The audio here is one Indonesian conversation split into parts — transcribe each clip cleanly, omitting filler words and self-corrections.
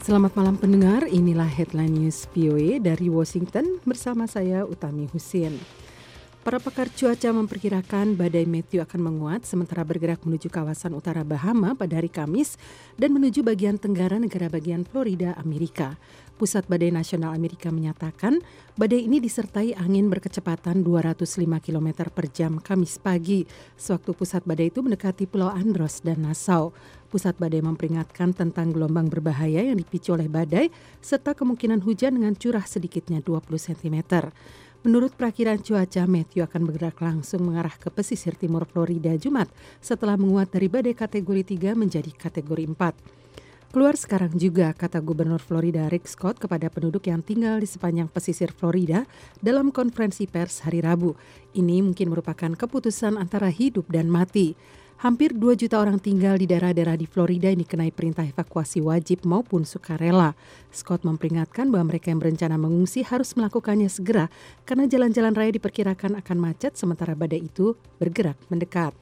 Selamat malam pendengar, inilah Headline News VOA dari Washington bersama saya Utami Husin. Para pakar cuaca memperkirakan badai Matthew akan menguat sementara bergerak menuju kawasan utara Bahama pada hari Kamis dan menuju bagian tenggara negara bagian Florida, Amerika. Pusat Badai Nasional Amerika menyatakan badai ini disertai angin berkecepatan 205 km per jam Kamis pagi, sewaktu pusat badai itu mendekati Pulau Andros dan Nassau. Pusat badai memperingatkan tentang gelombang berbahaya yang dipicu oleh badai serta kemungkinan hujan dengan curah sedikitnya 20 cm. Menurut perakiran cuaca, Matthew akan bergerak langsung mengarah ke pesisir timur Florida Jumat setelah menguat dari badai kategori 3 menjadi kategori 4. Keluar sekarang juga, kata Gubernur Florida Rick Scott kepada penduduk yang tinggal di sepanjang pesisir Florida dalam konferensi pers hari Rabu. Ini mungkin merupakan keputusan antara hidup dan mati. Hampir 2 juta orang tinggal di daerah-daerah di Florida ini dikenai perintah evakuasi wajib maupun sukarela. Scott memperingatkan bahwa mereka yang berencana mengungsi harus melakukannya segera karena jalan-jalan raya diperkirakan akan macet sementara badai itu bergerak mendekat.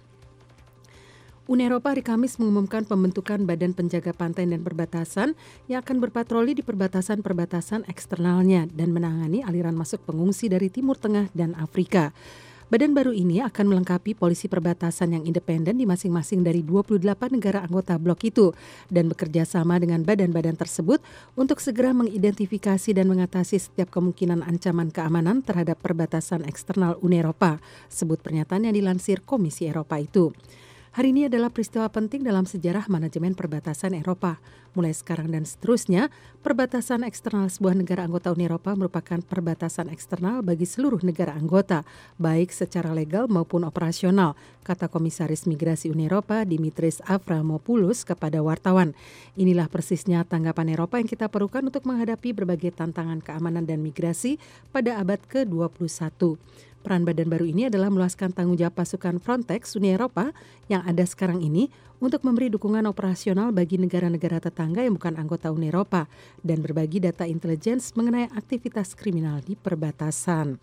Uni Eropa hari Kamis mengumumkan pembentukan Badan Penjaga Pantai dan Perbatasan yang akan berpatroli di perbatasan-perbatasan eksternalnya dan menangani aliran masuk pengungsi dari Timur Tengah dan Afrika. Badan baru ini akan melengkapi polisi perbatasan yang independen di masing-masing dari 28 negara anggota blok itu dan bekerja sama dengan badan-badan tersebut untuk segera mengidentifikasi dan mengatasi setiap kemungkinan ancaman keamanan terhadap perbatasan eksternal Uni Eropa, sebut pernyataan yang dilansir Komisi Eropa itu. Hari ini adalah peristiwa penting dalam sejarah manajemen perbatasan Eropa. Mulai sekarang dan seterusnya, perbatasan eksternal sebuah negara anggota Uni Eropa merupakan perbatasan eksternal bagi seluruh negara anggota, baik secara legal maupun operasional, kata Komisaris Migrasi Uni Eropa Dimitris Avramopoulos kepada wartawan. Inilah persisnya tanggapan Eropa yang kita perlukan untuk menghadapi berbagai tantangan keamanan dan migrasi pada abad ke-21. Peran badan baru ini adalah meluaskan tanggung jawab pasukan Frontex Uni Eropa yang ada sekarang ini untuk memberi dukungan operasional bagi negara-negara tetangga yang bukan anggota Uni Eropa dan berbagi data intelijen mengenai aktivitas kriminal di perbatasan.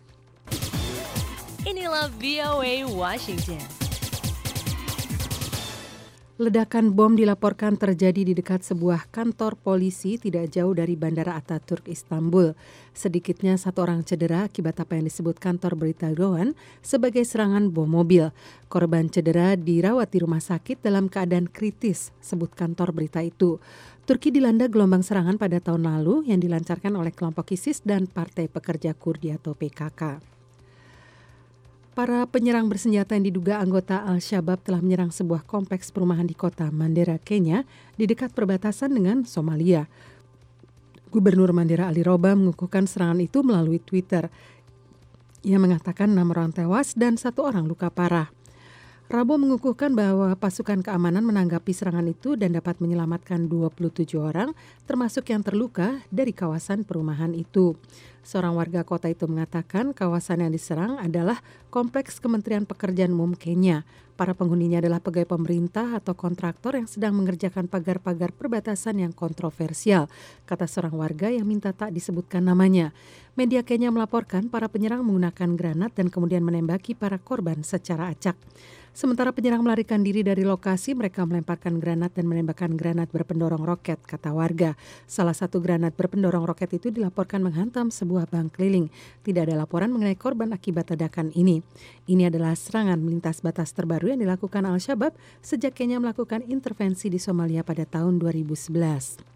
Inilah VOA Washington. Ledakan bom dilaporkan terjadi di dekat sebuah kantor polisi tidak jauh dari Bandara Ataturk, Istanbul. Sedikitnya 1 orang cedera akibat apa yang disebut kantor berita Rowan sebagai serangan bom mobil. Korban cedera dirawat di rumah sakit dalam keadaan kritis, sebut kantor berita itu. Turki dilanda gelombang serangan pada tahun lalu yang dilancarkan oleh kelompok ISIS dan Partai Pekerja Kurdi atau PKK. Para penyerang bersenjata yang diduga anggota Al-Shabaab telah menyerang sebuah kompleks perumahan di kota Mandera, Kenya, di dekat perbatasan dengan Somalia. Gubernur Mandera Ali Roba mengukuhkan serangan itu melalui Twitter. Ia mengatakan 6 orang tewas dan 1 orang luka parah. Rabo mengukuhkan bahwa pasukan keamanan menanggapi serangan itu dan dapat menyelamatkan 27 orang, termasuk yang terluka dari kawasan perumahan itu. Seorang warga kota itu mengatakan kawasan yang diserang adalah Kompleks Kementerian Pekerjaan Umum Kenya. Para penghuninya adalah pegawai pemerintah atau kontraktor yang sedang mengerjakan pagar-pagar perbatasan yang kontroversial, kata seorang warga yang minta tak disebutkan namanya. Media Kenya melaporkan para penyerang menggunakan granat dan kemudian menembaki para korban secara acak. Sementara penyerang melarikan diri dari lokasi, mereka melemparkan granat dan menembakkan granat berpendorong roket, kata warga. Salah satu granat berpendorong roket itu dilaporkan menghantam sebuah bank keliling. Tidak ada laporan mengenai korban akibat ledakan ini. Ini adalah serangan melintas batas terbaru yang dilakukan Al-Shabaab sejak Kenya melakukan intervensi di Somalia pada tahun 2011.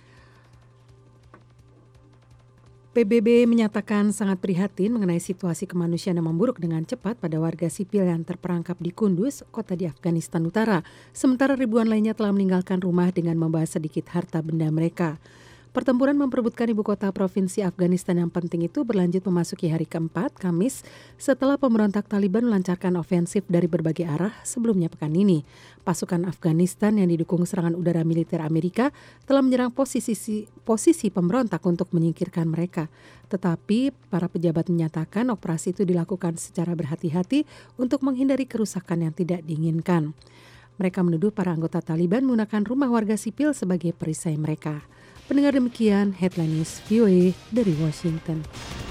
PBB menyatakan sangat prihatin mengenai situasi kemanusiaan yang memburuk dengan cepat pada warga sipil yang terperangkap di Kunduz, kota di Afghanistan Utara. Sementara ribuan lainnya telah meninggalkan rumah dengan membawa sedikit harta benda mereka. Pertempuran memperebutkan ibu kota provinsi Afghanistan yang penting itu berlanjut memasuki hari keempat, Kamis, setelah pemberontak Taliban melancarkan ofensif dari berbagai arah sebelumnya pekan ini. Pasukan Afghanistan yang didukung serangan udara militer Amerika telah menyerang posisi pemberontak untuk menyingkirkan mereka. Tetapi para pejabat menyatakan operasi itu dilakukan secara berhati-hati untuk menghindari kerusakan yang tidak diinginkan. Mereka menuduh para anggota Taliban menggunakan rumah warga sipil sebagai perisai mereka. Pendengar demikian Headline News VOA dari Washington.